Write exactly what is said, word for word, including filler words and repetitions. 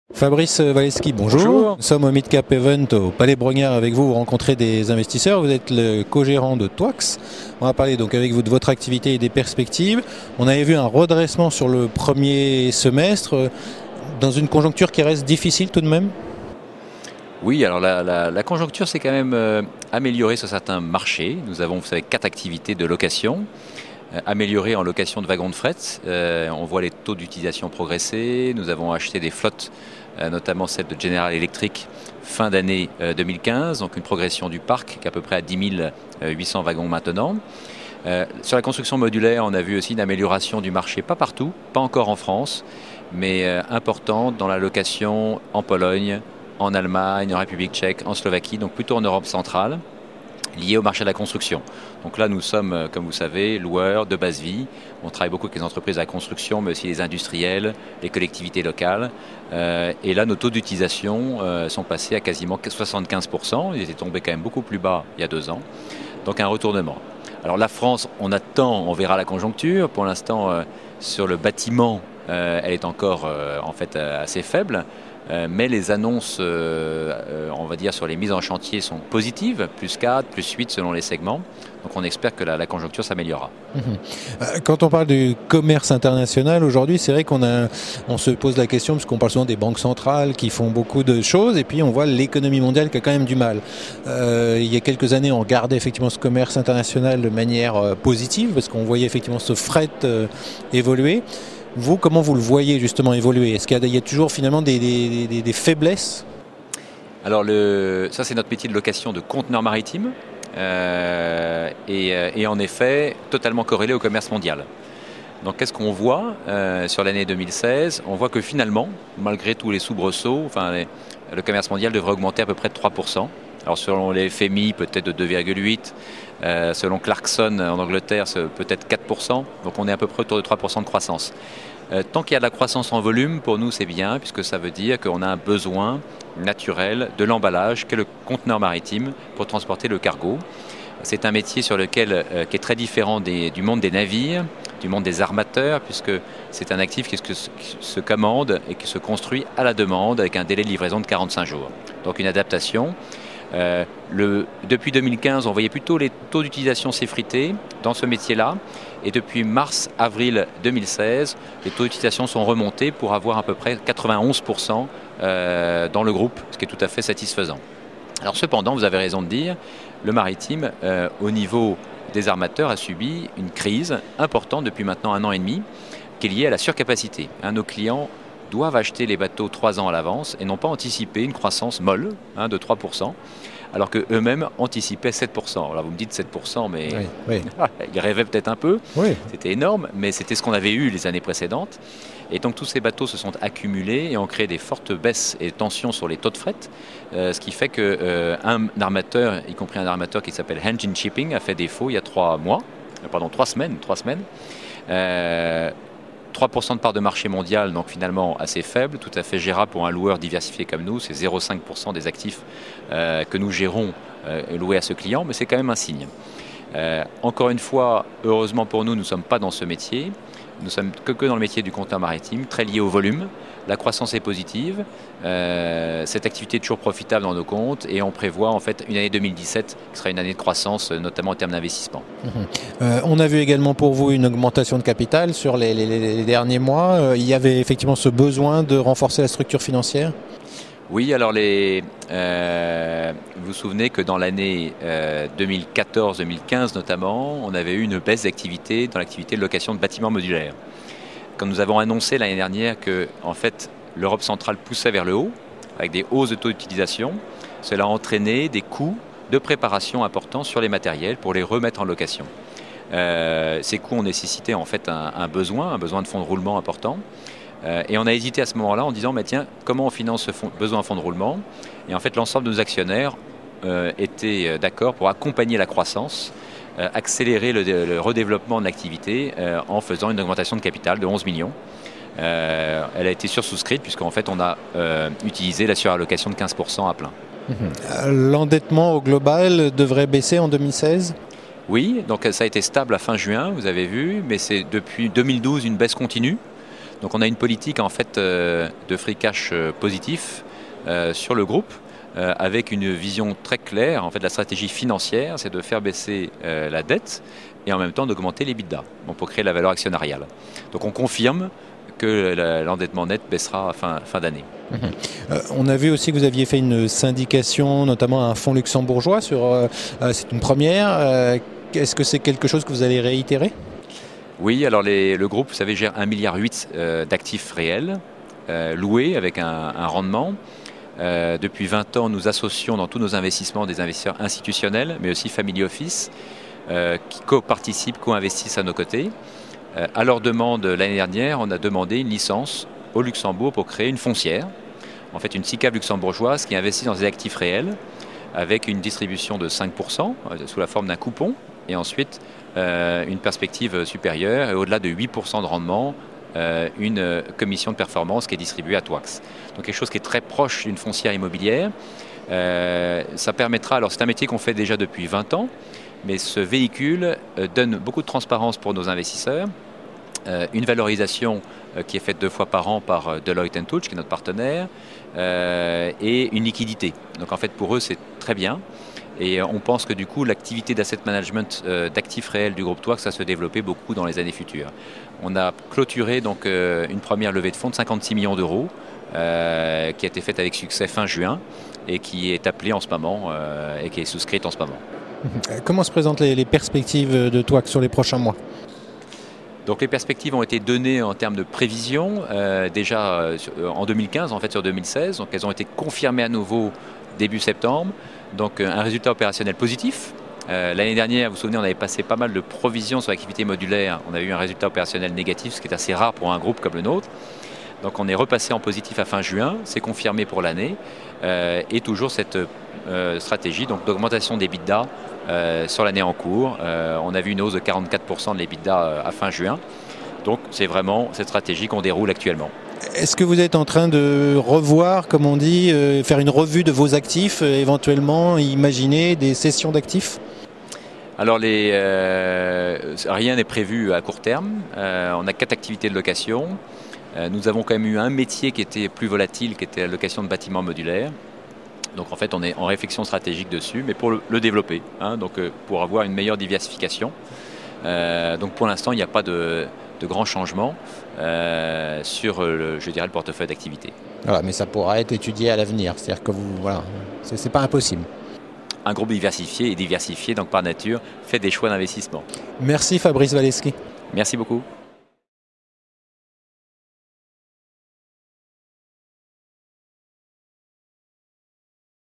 Fabrice Walewski, bonjour. Bonjour. Nous sommes au Midcap Event au Palais Brognard avec vous. Vous rencontrez des investisseurs. Vous êtes le co-gérant de Twax. On va parler donc avec vous de votre activité et des perspectives. On avait vu un redressement sur le premier semestre dans une conjoncture qui reste difficile tout de même. Oui, alors la, la, la conjoncture s'est quand même euh, améliorée sur certains marchés. Nous avons, vous savez, quatre activités de location. Euh, améliorée en location de wagons de fret. Euh, on voit les taux d'utilisation progresser. Nous avons acheté des flottes, euh, notamment celle de General Electric, fin d'année euh, deux mille quinze. Donc une progression du parc qui est à peu près à dix mille huit cents wagons maintenant. Euh, sur la construction modulaire, on a vu aussi une amélioration du marché, pas partout, pas encore en France, mais euh, importante dans la location en Pologne, en Allemagne, en République tchèque, en Slovaquie, donc plutôt en Europe centrale, lié au marché de la construction. Donc là, nous sommes, comme vous savez, loueurs de base vie. On travaille beaucoup avec les entreprises de la construction, mais aussi les industriels, les collectivités locales. Euh, et là, nos taux d'utilisation euh, sont passés à quasiment soixante-quinze pour cent. Ils étaient tombés quand même beaucoup plus bas il y a deux ans. Donc un retournement. Alors la France, on attend, on verra la conjoncture. Pour l'instant, euh, sur le bâtiment, euh, elle est encore euh, en fait euh, assez faible. Euh, mais les annonces, euh, euh, on va dire, sur les mises en chantier sont positives, plus quatre, plus huit selon les segments. Donc on espère que la, la conjoncture s'améliorera. Quand on parle du commerce international aujourd'hui, c'est vrai qu'on a, on se pose la question, parce qu'on parle souvent des banques centrales qui font beaucoup de choses, et puis on voit l'économie mondiale qui a quand même du mal. Euh, il y a quelques années, on regardait effectivement ce commerce international de manière euh, positive, parce qu'on voyait effectivement ce fret euh, évoluer. Vous, comment vous le voyez justement évoluer? Est-ce qu'il y a, il y a toujours finalement des, des, des, des faiblesses? Alors le, ça c'est notre métier de location de conteneurs maritimes euh, et, et en effet totalement corrélé au commerce mondial. Donc qu'est-ce qu'on voit euh, sur l'année deux mille seize? On voit que finalement, malgré tous les soubresauts, enfin, les, le commerce mondial devrait augmenter à peu près de trois pour cent. Alors selon les F M I, peut-être de deux virgule huit, euh, selon Clarkson en Angleterre, c'est peut-être quatre pour cent. Donc on est à peu près autour de trois pour cent de croissance. Euh, tant qu'il y a de la croissance en volume, pour nous c'est bien, puisque ça veut dire qu'on a un besoin naturel de l'emballage qu'est le conteneur maritime pour transporter le cargo. C'est un métier sur lequel, euh, qui est très différent des, du monde des navires, du monde des armateurs, puisque c'est un actif qui se, qui se commande et qui se construit à la demande avec un délai de livraison de quarante-cinq jours. Donc une adaptation. Euh, le, depuis deux mille quinze, on voyait plutôt les taux d'utilisation s'effriter dans ce métier-là. Et depuis mars-avril deux mille seize, les taux d'utilisation sont remontés pour avoir à peu près quatre-vingt-onze pour cent euh, dans le groupe, ce qui est tout à fait satisfaisant. Alors cependant, vous avez raison de dire, le maritime, euh, au niveau des armateurs, a subi une crise importante depuis maintenant un an et demi, qui est liée à la surcapacité. Hein, nos clients doivent acheter les bateaux trois ans à l'avance et n'ont pas anticipé une croissance molle hein, de trois pour cent, alors qu'eux-mêmes anticipaient sept pour cent. Alors là, vous me dites sept pour cent, mais oui, oui. Ils rêvaient peut-être un peu. Oui. C'était énorme, mais c'était ce qu'on avait eu les années précédentes. Et donc tous ces bateaux se sont accumulés et ont créé des fortes baisses et tensions sur les taux de fret, euh, ce qui fait qu'un euh, armateur, y compris un armateur qui s'appelle Hanjin Shipping, a fait défaut il y a trois mois, pardon, trois semaines, trois semaines. Euh, trois pour cent de part de marché mondial, donc finalement assez faible, tout à fait gérable pour un loueur diversifié comme nous. C'est zéro virgule cinq pour cent des actifs euh, que nous gérons euh, loués à ce client, mais c'est quand même un signe. Euh, encore une fois, heureusement pour nous, nous ne sommes pas dans ce métier. Nous sommes que, que dans le métier du conteneur maritime, très lié au volume. La croissance est positive. Euh, cette activité est toujours profitable dans nos comptes et on prévoit en fait une année deux mille dix-sept qui sera une année de croissance, notamment en termes d'investissement. Mmh. Euh, on a vu également pour vous une augmentation de capital sur les, les, les derniers mois. Euh, il y avait effectivement ce besoin de renforcer la structure financière? Oui, alors les, euh, vous vous souvenez que dans l'année euh, deux mille quatorze deux mille quinze notamment, on avait eu une baisse d'activité dans l'activité de location de bâtiments modulaires. Quand nous avons annoncé l'année dernière que en fait, l'Europe centrale poussait vers le haut, avec des hausses de taux d'utilisation, cela a entraîné des coûts de préparation importants sur les matériels pour les remettre en location. Euh, ces coûts ont nécessité en fait un, un besoin, un besoin de fonds de roulement important. Euh, et on a hésité à ce moment-là en disant, mais tiens, comment on finance ce fond, besoin en fonds de roulement? Et en fait, l'ensemble de nos actionnaires euh, étaient d'accord pour accompagner la croissance, euh, accélérer le, le redéveloppement de l'activité euh, en faisant une augmentation de capital de onze millions. Euh, elle a été sursouscrite puisqu'en fait, on a euh, utilisé la surallocation de quinze pour cent à plein. Mmh. L'endettement au global devrait baisser en deux mille seize? Oui, donc ça a été stable à fin juin, vous avez vu, mais c'est depuis deux mille douze une baisse continue. Donc on a une politique en fait euh, de free cash euh, positif euh, sur le groupe, euh, avec une vision très claire. En fait, la stratégie financière, c'est de faire baisser euh, la dette et en même temps d'augmenter l'EBITDA, donc pour créer la valeur actionnariale. Donc on confirme que la, l'endettement net baissera à fin, fin d'année. Mmh. Euh, on a vu aussi que vous aviez fait une syndication, notamment à un fonds luxembourgeois. Sur, euh, euh, c'est une première. Euh, est-ce que c'est quelque chose que vous allez réitérer ? Oui, alors les, le groupe, vous savez, gère un virgule huit milliard euh, d'actifs réels, euh, loués avec un, un rendement. Euh, depuis vingt ans, nous associons dans tous nos investissements des investisseurs institutionnels, mais aussi family office, euh, qui co-participent, co-investissent à nos côtés. Euh, à leur demande, l'année dernière, on a demandé une licence au Luxembourg pour créer une foncière, en fait une SICAV luxembourgeoise qui investit dans des actifs réels, avec une distribution de cinq pour cent euh, sous la forme d'un coupon, et ensuite euh, une perspective supérieure, et au-delà de huit pour cent de rendement, euh, une commission de performance qui est distribuée à Touax. Donc quelque chose qui est très proche d'une foncière immobilière. Euh, ça permettra, alors c'est un métier qu'on fait déjà depuis vingt ans, mais ce véhicule euh, donne beaucoup de transparence pour nos investisseurs, euh, une valorisation euh, qui est faite deux fois par an par euh, Deloitte and Touch, qui est notre partenaire, euh, et une liquidité. Donc en fait pour eux c'est très bien. Et on pense que du coup, l'activité d'asset management euh, d'actifs réels du groupe Touax va se développer beaucoup dans les années futures. On a clôturé donc euh, une première levée de fonds de cinquante-six millions d'euros euh, qui a été faite avec succès fin juin et qui est appelée en ce moment euh, et qui est souscrite en ce moment. Comment se présentent les, les perspectives de Touax sur les prochains mois ? Donc les perspectives ont été données en termes de prévision euh, déjà euh, en deux mille quinze, en fait sur deux mille seize. Donc elles ont été confirmées à nouveau début septembre. Donc un résultat opérationnel positif. Euh, l'année dernière, vous vous souvenez, on avait passé pas mal de provisions sur l'activité modulaire. On a eu un résultat opérationnel négatif, ce qui est assez rare pour un groupe comme le nôtre. Donc on est repassé en positif à fin juin, c'est confirmé pour l'année. Euh, et toujours cette euh, stratégie donc, d'augmentation des d'EBITDA euh, sur l'année en cours. Euh, on a vu une hausse de quarante-quatre pour cent de l'EBITDA à fin juin. Donc c'est vraiment cette stratégie qu'on déroule actuellement. Est-ce que vous êtes en train de revoir, comme on dit, euh, faire une revue de vos actifs, euh, éventuellement imaginer des cessions d'actifs ? Alors les, euh, rien n'est prévu à court terme. Euh, on a quatre activités de location. Euh, nous avons quand même eu un métier qui était plus volatile, qui était la location de bâtiments modulaires. Donc en fait on est en réflexion stratégique dessus, mais pour le, le développer, hein, donc euh, pour avoir une meilleure diversification. Euh, donc pour l'instant il n'y a pas de, de grands changements euh, sur le, je dirais, le portefeuille d'activité. Voilà, mais ça pourra être étudié à l'avenir, c'est-à-dire que vous, voilà, c'est, c'est pas impossible. Un groupe diversifié et diversifié, donc par nature, fait des choix d'investissement. Merci Fabrice Walewski. Merci beaucoup.